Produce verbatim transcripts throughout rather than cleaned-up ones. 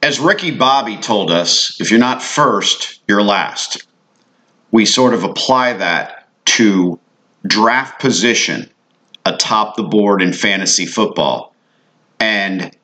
As Ricky Bobby told us, if you're not first, you're last. We sort of apply that to draft position atop the board in fantasy football, and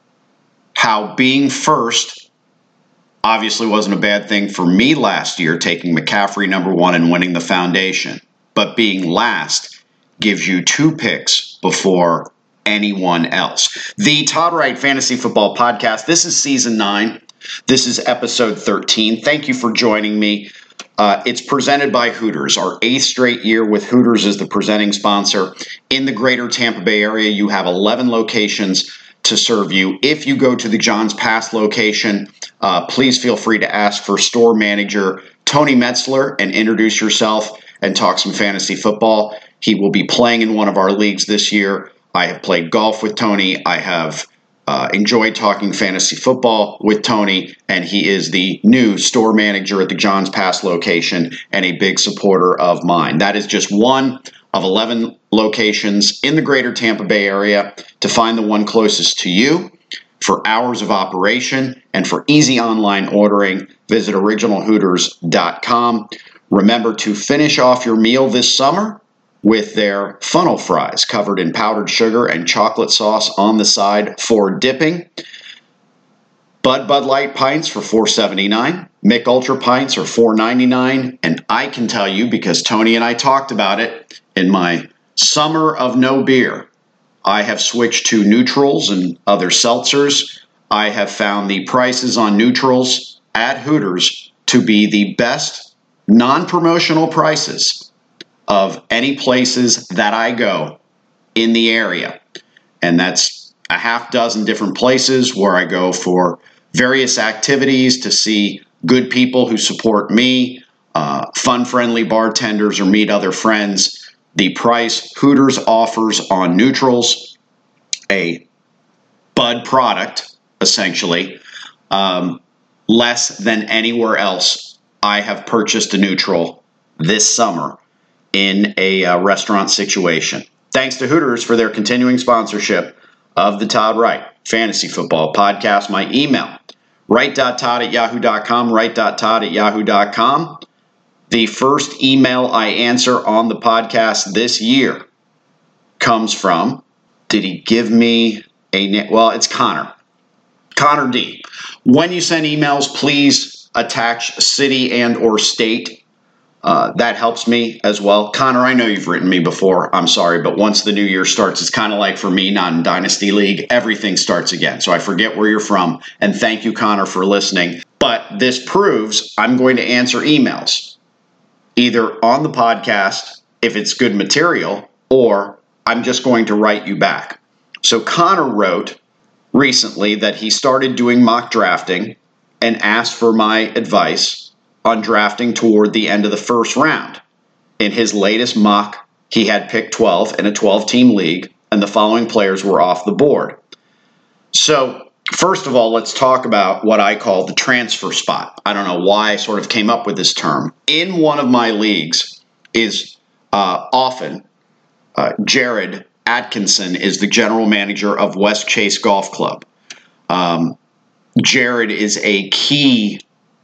how being first obviously wasn't a bad thing for me last year, taking McCaffrey number one and winning the foundation. But being last gives you two picks before anyone else. The Todd Wright Fantasy Football Podcast. This is season nine. This is episode thirteen. Thank you for joining me. Uh, it's presented by Hooters, our eighth straight year with Hooters as the presenting sponsor. In the greater Tampa Bay area, you have eleven locations to serve you. If you go to the Johns Pass location, uh, please feel free to ask for store manager Tony Metzler and introduce yourself and talk some fantasy football. He will be playing in one of our leagues this year. I have played golf with Tony. I have uh, enjoyed talking fantasy football with Tony, and he is the new store manager at the Johns Pass location and a big supporter of mine. That is just one of eleven locations in the greater Tampa Bay area. To find the one closest to you, for hours of operation and for easy online ordering, visit original hooters dot com. Remember to finish off your meal this summer with their funnel fries covered in powdered sugar and chocolate sauce on the side for dipping. Bud Bud Light pints for four seventy-nine. Mick Ultra pints are four ninety-nine. And I can tell you, because Tony and I talked about it in my summer of no beer, I have switched to neutrals and other seltzers. I have found the prices on neutrals at Hooters to be the best non-promotional prices of any places that I go in the area. And that's a half dozen different places where I go for various activities to see good people who support me, uh, fun-friendly bartenders, or meet other friends. The price Hooters offers on neutrals, a Bud product, essentially, um, less than anywhere else I have purchased a neutral this summer in a uh, restaurant situation. Thanks to Hooters for their continuing sponsorship of the Todd Wright Fantasy Football Podcast. My email, wright dot todd at yahoo dot com, wright dot todd at yahoo dot com. The first email I answer on the podcast this year comes from, did he give me a name? Well, it's Connor. Connor D. When you send emails, please attach city and or state. Uh, that helps me as well. Connor, I know you've written me before. I'm sorry, but once the new year starts, it's kind of like for me, not in Dynasty League, everything starts again. So I forget where you're from. And thank you, Connor, for listening. But this proves I'm going to answer emails, either on the podcast, if it's good material, or I'm just going to write you back. So Connor wrote recently that he started doing mock drafting and asked for my advice on drafting toward the end of the first round. In his latest mock, he had picked twelve in a twelve-team league, and the following players were off the board. So, first of all, let's talk about what I call the transfer spot. I don't know why I sort of came up with this term. In one of my leagues is uh, often uh, Jared Atkinson is the general manager of West Chase Golf Club. Um, Jared is a key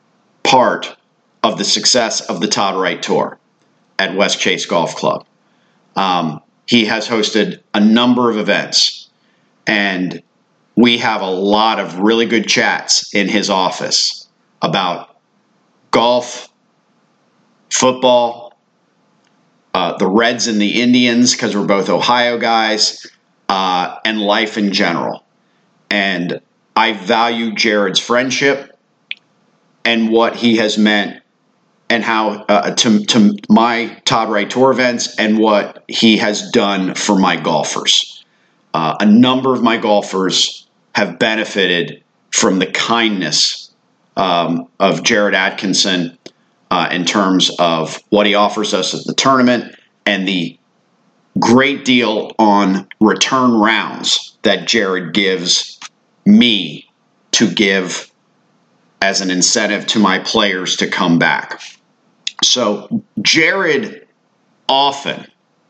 part of the success of the Todd Wright Tour at West Chase Golf Club. Um, he has hosted a number of events, and we have a lot of really good chats in his office about golf, football, uh, the Reds and the Indians, because we're both Ohio guys, uh, and life in general. And I value Jared's friendship and what he has meant and how uh, to, to my Todd Wright Tour events and what he has done for my golfers. Uh, a number of my golfers have benefited from the kindness um, of Jared Atkinson uh, in terms of what he offers us at the tournament and the great deal on return rounds that Jared gives me to give as an incentive to my players to come back. So Jared often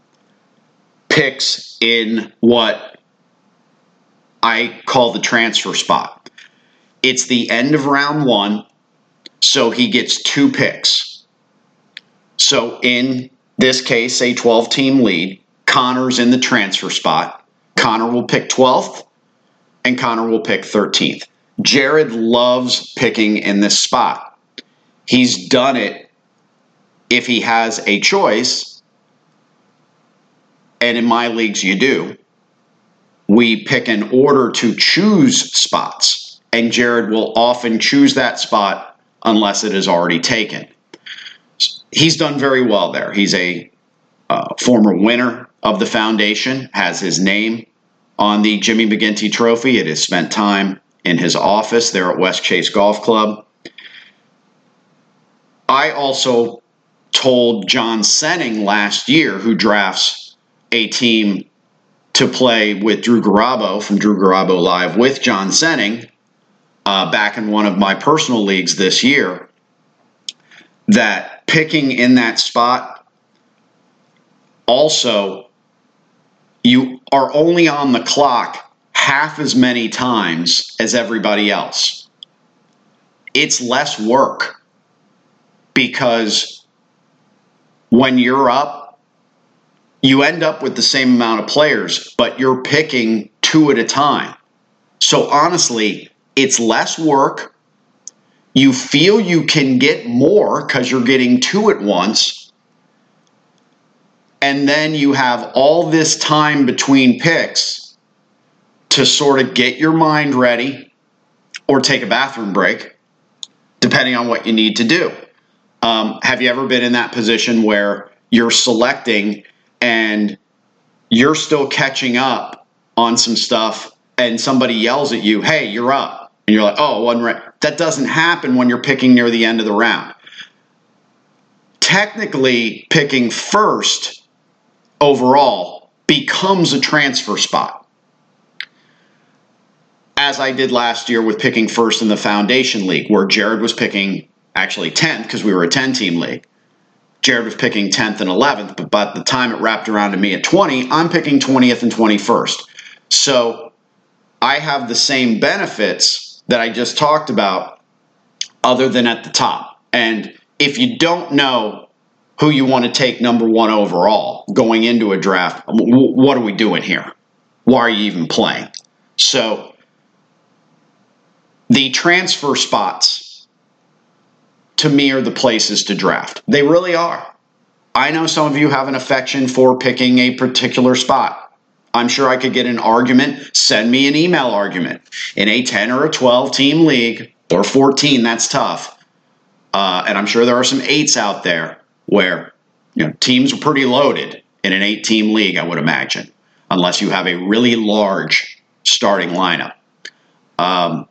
picks in what I call the transfer spot. It's the end of round one, so he gets two picks. So in this case, a twelve-team league, Connor's in the transfer spot. Connor will pick twelfth, and Connor will pick thirteenth. Jared loves picking in this spot. He's done it if he has a choice, and in my leagues you do. We pick in order to choose spots, and Jared will often choose that spot unless it is already taken. He's done very well there. He's a uh, former winner of the foundation, has his name on the Jimmy McGinty Trophy. It has spent time in his office there at West Chase Golf Club. I also told John Senning last year, who drafts a team to play with Drew Garabo from Drew Garabo Live with John Senning uh, back in one of my personal leagues this year, that picking in that spot, also, you are only on the clock half as many times as everybody else. It's less work because when you're up, you end up with the same amount of players, but you're picking two at a time. So honestly, it's less work. You feel you can get more because you're getting two at once. And then you have all this time between picks to sort of get your mind ready or take a bathroom break, depending on what you need to do. Um, have you ever been in that position where you're selecting and you're still catching up on some stuff and somebody yells at you, hey, you're up. And you're like, oh, it wasn't right. That doesn't happen when you're picking near the end of the round. Technically, picking first overall becomes a transfer spot. As I did last year with picking first in the Foundation League, where Jared was picking actually tenth because we were a ten-team league. Jared was picking tenth and eleventh, but by the time it wrapped around to me at twenty, I'm picking twentieth and twenty-first. So I have the same benefits that I just talked about other than at the top. And if you don't know who you want to take number one overall going into a draft, what are we doing here? Why are you even playing? So the transfer spots, to me, are the places to draft. They really are. I know some of you have an affection for picking a particular spot. I'm sure I could get an argument. Send me an email argument. In a ten or a twelve team league, or fourteen, that's tough. Uh, and I'm sure there are some eights out there where, you know, teams are pretty loaded in an eight team league, I would imagine, unless you have a really large starting lineup. Um,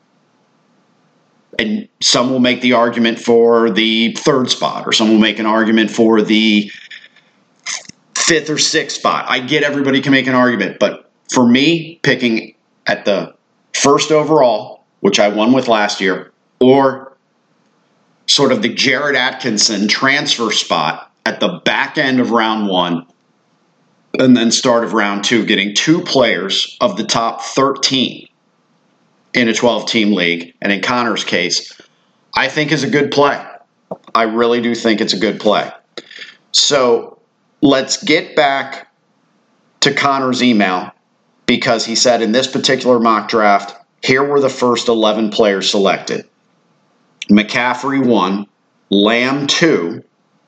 And some will make the argument for the third spot, or some will make an argument for the fifth or sixth spot. I get everybody can make an argument, but for me, picking at the first overall, which I won with last year, or sort of the Jared Atkinson transfer spot at the back end of round one, and then start of round two, getting two players of the top thirteen in a twelve-team league, and in Connor's case, I think is a good play. I really do think it's a good play. So let's get back to Connor's email, because he said in this particular mock draft, here were the first eleven players selected. McCaffrey one, Lamb two,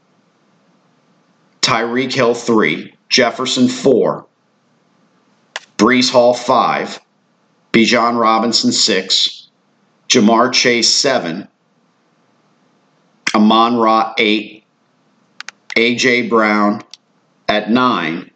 Tyreek Hill three, Jefferson four, Breece Hall five, Bijan Robinson six, Jamar Chase seven, Amon-Ra eight, A J Brown at nine,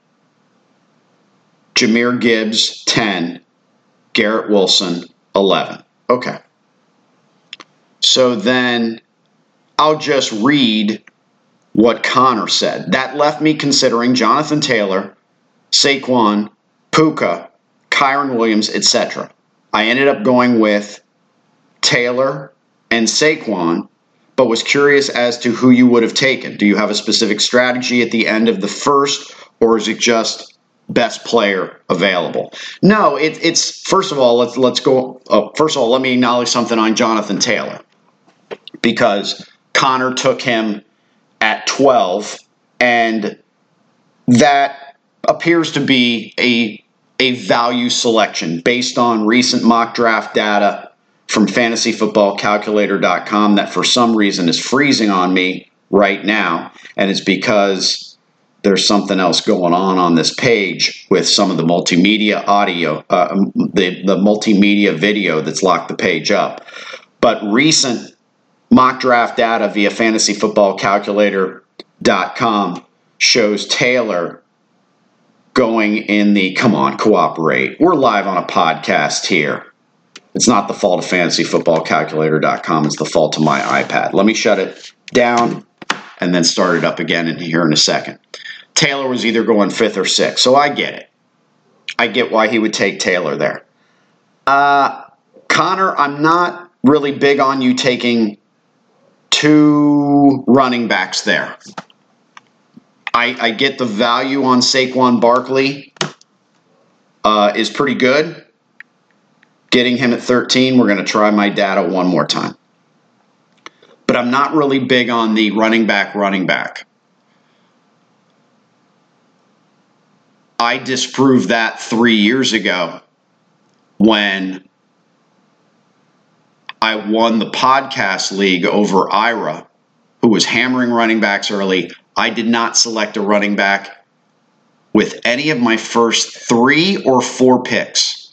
Jahmyr Gibbs ten, Garrett Wilson eleven. Okay. So then I'll just read what Connor said. That left me considering Jonathan Taylor, Saquon, Puka, Kyron Williams, et cetera. I ended up going with Taylor and Saquon, but was curious as to who you would have taken. Do you have a specific strategy at the end of the first, or is it just best player available. No, it, it's first of all, let's let's go. Uh, first of all, let me acknowledge something on Jonathan Taylor, because Connor took him at twelve, and that appears to be a a value selection based on recent mock draft data from fantasy football calculator dot com that for some reason is freezing on me right now, and it's because there's something else going on on this page with some of the multimedia audio, uh, the, the multimedia video that's locked the page up. But recent mock draft data via fantasy football calculator dot com shows Taylor going in the, come on, cooperate. We're live on a podcast here. It's not the fault of fantasy football calculator dot com. It's the fault of my iPad. Let me shut it down and then start it up again in here in a second. Taylor was either going fifth or sixth, so I get it. I get why he would take Taylor there. Uh, Connor, I'm not really big on you taking two running backs there. I, I get the value on Saquon Barkley uh, is pretty good. Getting him at thirteen, we're going to try my data one more time. But I'm not really big on the running back, running back. I disproved that three years ago when I won the podcast league over Ira, who was hammering running backs early. I did not select a running back with any of my first three or four picks.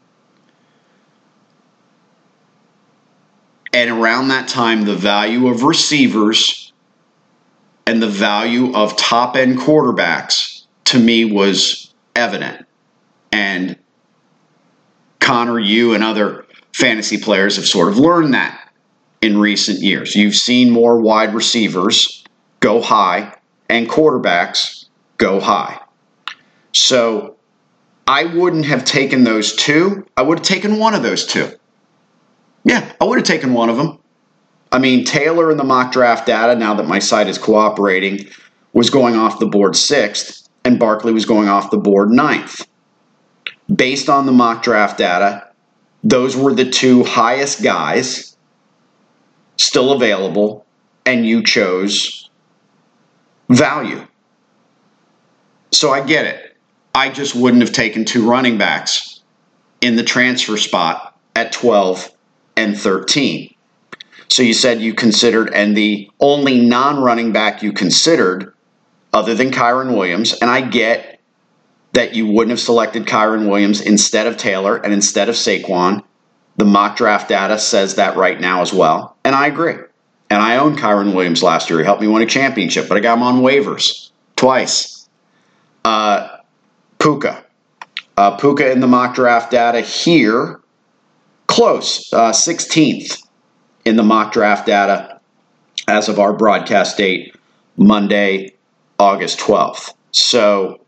And around that time, the value of receivers and the value of top-end quarterbacks to me was evident. And Connor, you and other fantasy players have sort of learned that in recent years. You've seen more wide receivers go high and quarterbacks go high. So I wouldn't have taken those two. I would have taken one of those two. Yeah, I would have taken one of them. I mean, Taylor in the mock draft data, now that my site is cooperating, was going off the board sixth, and Barkley was going off the board ninth. Based on the mock draft data, those were the two highest guys still available, and you chose value. So I get it. I just wouldn't have taken two running backs in the transfer spot at twelve and thirteen. So you said you considered, and the only non-running back you considered other than Kyren Williams, and I get that you wouldn't have selected Kyren Williams instead of Taylor and instead of Saquon. The mock draft data says that right now as well, and I agree. And I owned Kyren Williams last year. He helped me win a championship, but I got him on waivers twice. Uh, Puka. Uh, Puka in the mock draft data here, close, uh, sixteenth in the mock draft data as of our broadcast date, Monday, August twelfth. So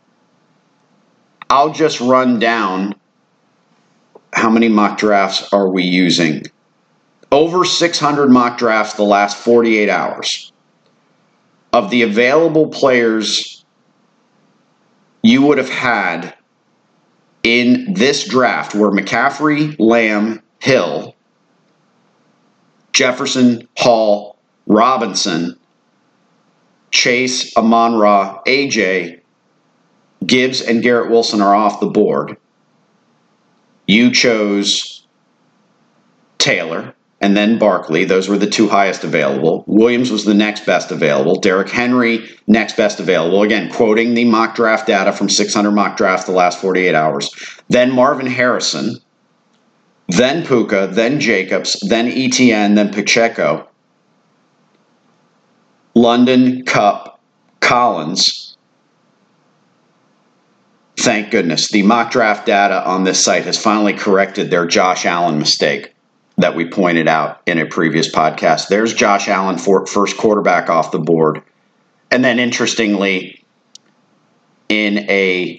I'll just run down how many mock drafts are we using. Over six hundred mock drafts the last forty-eight hours. Of the available players you would have had in this draft were McCaffrey, Lamb, Hill, Jefferson, Hall, Robinson, Chase, Amon-Ra, A J, Gibbs, and Garrett Wilson are off the board. You chose Taylor and then Barkley. Those were the two highest available. Williams was the next best available. Derrick Henry, next best available. Again, quoting the mock draft data from six hundred mock drafts the last forty-eight hours. Then Marvin Harrison, then Puka, then Jacobs, then Etienne, then Pacheco, London, Kupp, Collins. Thank goodness. The mock draft data on this site has finally corrected their Josh Allen mistake that we pointed out in a previous podcast. There's Josh Allen, for first quarterback off the board. And then interestingly, in a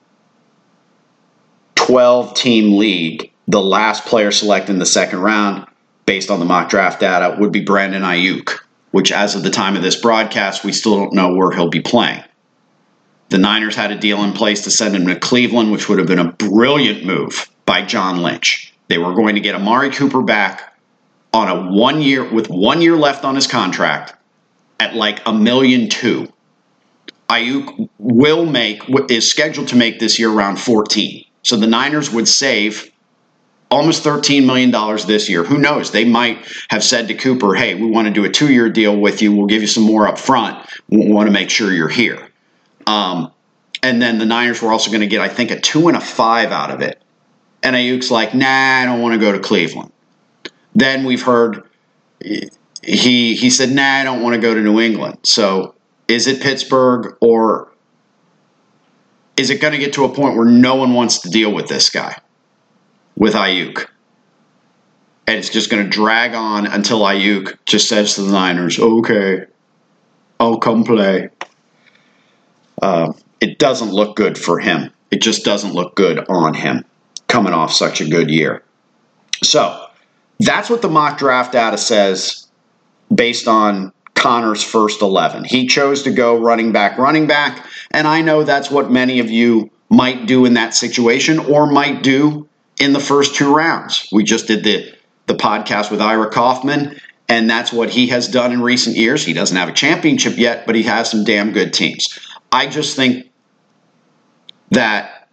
twelve-team league, the last player selected in the second round, based on the mock draft data, would be Brandon Ayuk, which as of the time of this broadcast, we still don't know where he'll be playing. The Niners had a deal in place to send him to Cleveland, which would have been a brilliant move by John Lynch. They were going to get Amari Cooper back on a one year with one year left on his contract at like a million two. Ayuk will make is scheduled to make this year around fourteen. So the Niners would save almost thirteen million dollars this year. Who knows? They might have said to Cooper, hey, we want to do a two-year deal with you. We'll give you some more up front. We want to make sure you're here. Um, and then the Niners were also going to get, I think, a two and a five out of it. And Ayuk's like, nah, I don't want to go to Cleveland. Then we've heard he he said, nah, I don't want to go to New England. So is it Pittsburgh, or is it going to get to a point where no one wants to deal with this guy, with Ayuk? And it's just going to drag on until Ayuk just says to the Niners, okay, I'll come play. Uh, it doesn't look good for him. It just doesn't look good on him coming off such a good year. So that's what the mock draft data says based on Connor's first eleven. He chose to go running back, running back, and I know that's what many of you might do in that situation or might do in the first two rounds. We just did the, the podcast with Ira Kaufman, and that's what he has done in recent years. He doesn't have a championship yet, but he has some damn good teams. I just think that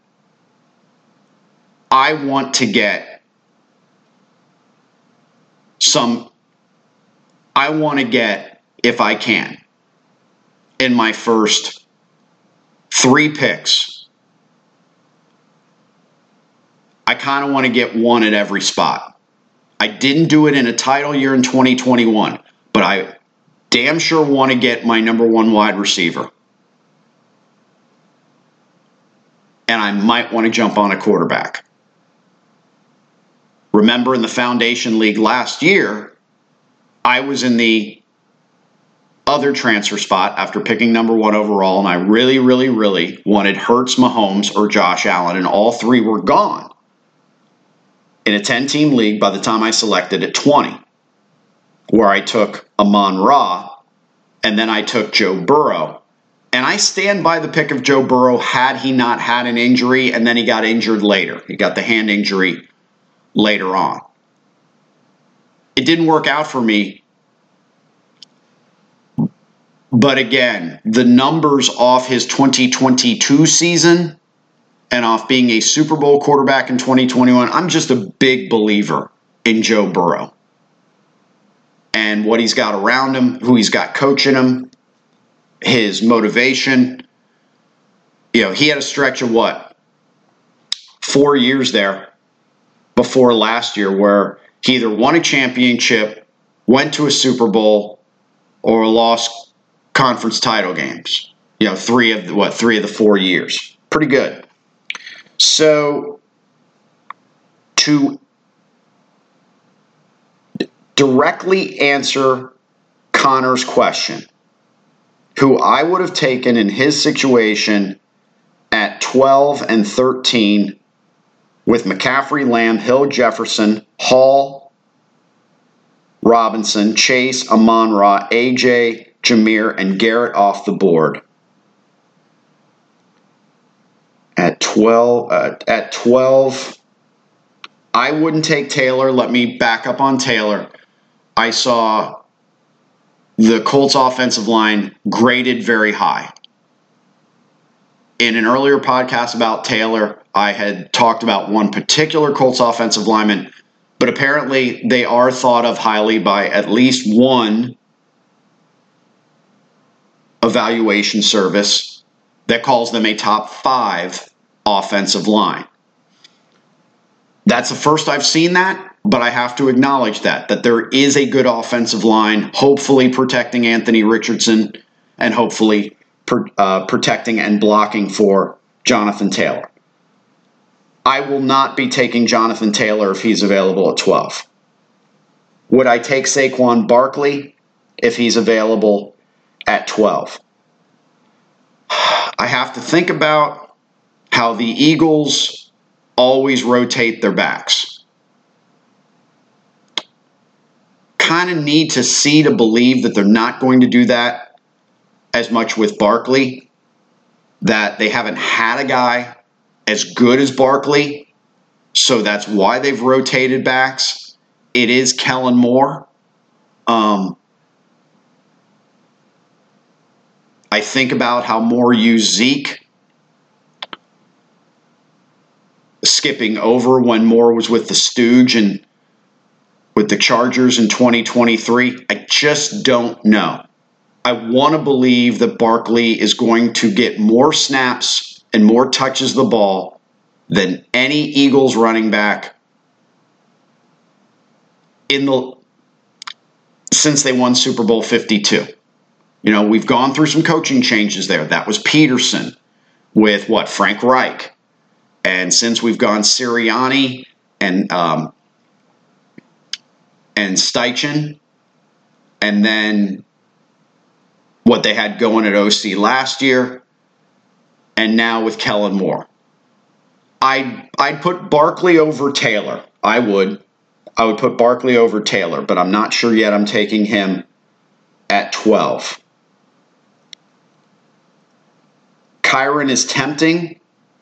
I want to get some, I want to get, if I can, in my first three picks, I kind of want to get one at every spot. I didn't do it in a title year in twenty twenty-one, but I damn sure want to get my number one wide receiver. And I might want to jump on a quarterback. Remember, in the Foundation League last year, I was in the other transfer spot after picking number one overall, and I really, really, really wanted Hurts, Mahomes, or Josh Allen, and all three were gone. In a ten-team league, by the time I selected at twenty, where I took Amon-Ra, and then I took Joe Burrow. And I stand by the pick of Joe Burrow had he not had an injury, and then he got injured later. He got the hand injury later on. It didn't work out for me. But again, the numbers off his twenty twenty-two season and off being a Super Bowl quarterback in twenty twenty-one, I'm just a big believer in Joe Burrow and what he's got around him, who he's got coaching him, his motivation. You know, he had a stretch of what? Four years there before last year where he either won a championship, went to a Super Bowl, or lost conference title games. You know, three of the, what, three of the four years. Pretty good. So to directly answer Connor's question, who I would have taken in his situation at twelve and thirteen with McCaffrey, Lamb, Hill, Jefferson, Hall, Robinson, Chase, Amon-Ra, A J, Jameer, and Garrett off the board. At twelve, uh, at twelve, I wouldn't take Taylor. Let me back up on Taylor. I saw the Colts offensive line graded very high. In an earlier podcast about Taylor, I had talked about one particular Colts offensive lineman, but apparently they are thought of highly by at least one evaluation service that calls them a top five offensive line. That's the first I've seen that, but I have to acknowledge that, that there is a good offensive line, hopefully protecting Anthony Richardson and hopefully per, uh, protecting and blocking for Jonathan Taylor. I will not be taking Jonathan Taylor if he's available at twelve. Would I take Saquon Barkley if he's available at twelve? I have to think about how the Eagles always rotate their backs. Kind of need to see to believe that they're not going to do that as much with Barkley. that they haven't had a guy as good as Barkley, so that's why they've rotated backs. It is Kellen Moore. Um, I think about how Moore used Zeke, skipping over when Moore was with the Stooge and with the Chargers in twenty twenty-three. I just don't know. I want to believe that Barkley is going to get more snaps and more touches the ball than any Eagles running back in the since they won Super Bowl fifty-two. You know, we've gone through some coaching changes there. That was Peterson with what? Frank Reich. And since we've gone Sirianni and um, and Steichen, and then what they had going at O C last year, and now with Kellen Moore. I'd, I'd put Barkley over Taylor. I would. I would put Barkley over Taylor, but I'm not sure yet I'm taking him at twelve. Kyren is tempting,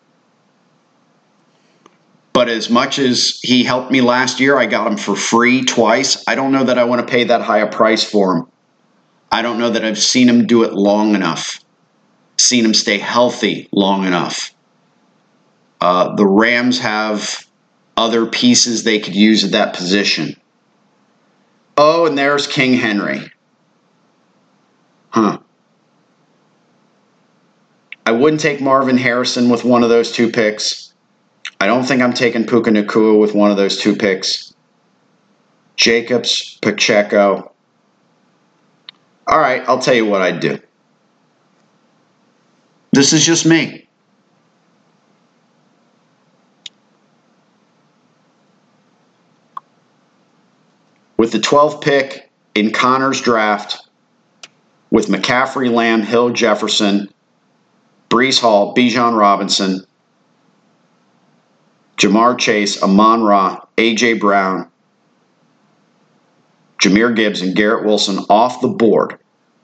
but as much as he helped me last year, I got him for free twice. I don't know that I want to pay that high a price for him. I don't know that I've seen him do it long enough, seen him stay healthy long enough. Uh, the Rams have other pieces they could use at that position. Oh, and there's King Henry. Huh. I wouldn't take Marvin Harrison with one of those two picks. I don't think I'm taking Puka Nacua with one of those two picks. Jacobs, Pacheco. All right, I'll tell you what I'd do. This is just me. With the twelfth pick in Connor's draft, with McCaffrey, Lamb, Hill, Jefferson, Breece Hall, Bijan Robinson, Jamar Chase, Amon-Ra, A J. Brown, Jahmyr Gibbs, and Garrett Wilson off the board,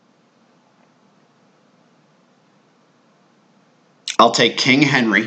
I'll take King Henry,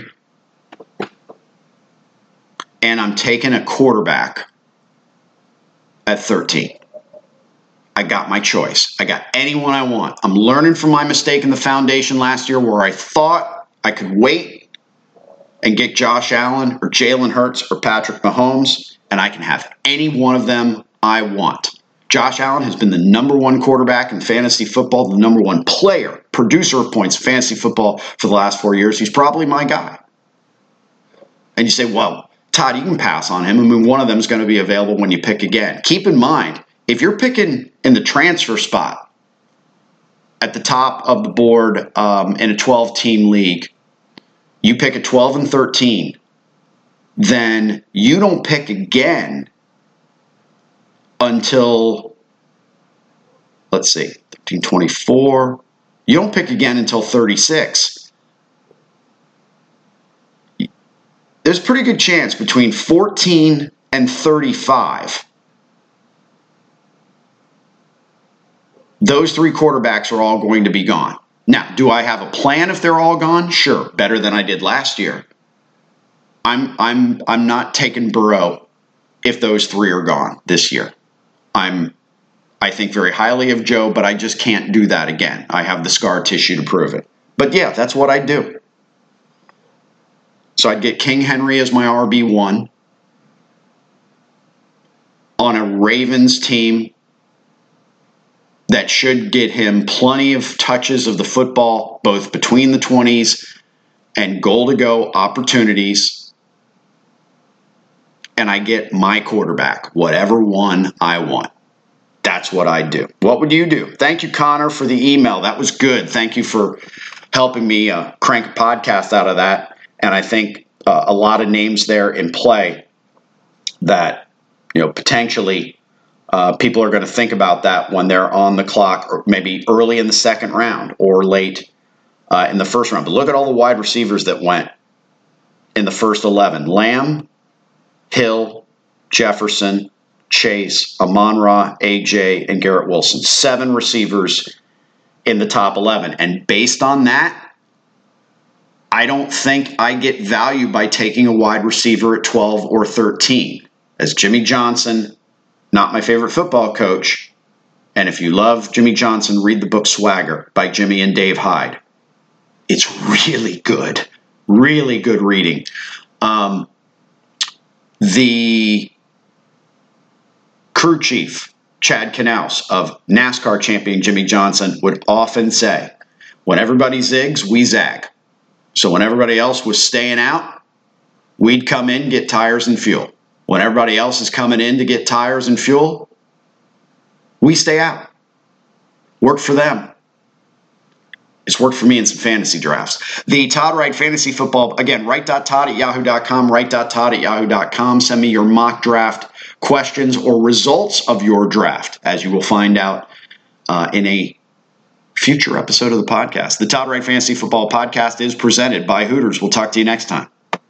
and I'm taking a quarterback at thirteen. I got my choice. I got anyone I want. I'm learning from my mistake in the foundation last year where I thought I could wait and get Josh Allen or Jalen Hurts or Patrick Mahomes, and I can have any one of them I want. Josh Allen has been the number one quarterback in fantasy football, the number one player, producer of points in fantasy football for the last four years. He's probably my guy. And you say, well, Todd, you can pass on him. I mean, one of them is going to be available when you pick again. Keep in mind, if you're picking in the transfer spot at the top of the board um, in a twelve-team league, you pick a twelve and thirteen, then you don't pick again until, let's see, thirteen, twenty-four. You don't pick again until thirty-six. There's a pretty good chance between fourteen and thirty-five, those three quarterbacks are all going to be gone. Now, do I have a plan if they're all gone? Sure, better than I did last year. I'm I'm I'm not taking Burrow if those three are gone this year. I'm I think very highly of Joe, but I just can't do that again. I have the scar tissue to prove it. But yeah, that's what I'd do. So I'd get King Henry as my R B one on a Ravens team that should get him plenty of touches of the football, both between the twenties and goal-to-go opportunities. And I get my quarterback, whatever one I want. That's what I do. What would you do? Thank you, Connor, for the email. That was good. Thank you for helping me uh, crank a podcast out of that. And I think uh, a lot of names there in play that, you know, potentially Uh, people are going to think about that when they're on the clock, or maybe early in the second round or late uh, in the first round. But look at all the wide receivers that went in the first eleven. Lamb, Hill, Jefferson, Chase, Amon-Ra, A J, and Garrett Wilson. Seven receivers in the top eleven. And based on that, I don't think I get value by taking a wide receiver at twelve or thirteen. As Jimmy Johnson, not my favorite football coach, and if you love Jimmy Johnson, read the book Swagger by Jimmy and Dave Hyde. It's really good. Really good reading. Um, the crew chief, Chad Knaus, of NASCAR champion Jimmy Johnson, would often say, when everybody zigs, we zag. So when everybody else was staying out, we'd come in, get tires and fuel. When everybody else is coming in to get tires and fuel, we stay out. Worked for them. It's worked for me in some fantasy drafts. The Todd Wright Fantasy Football, again, wright.todd at yahoo dot com, wright.todd at yahoo dot com. Send me your mock draft questions or results of your draft, as you will find out uh, in a future episode of the podcast. The Todd Wright Fantasy Football Podcast is presented by Hooters. We'll talk to you next time.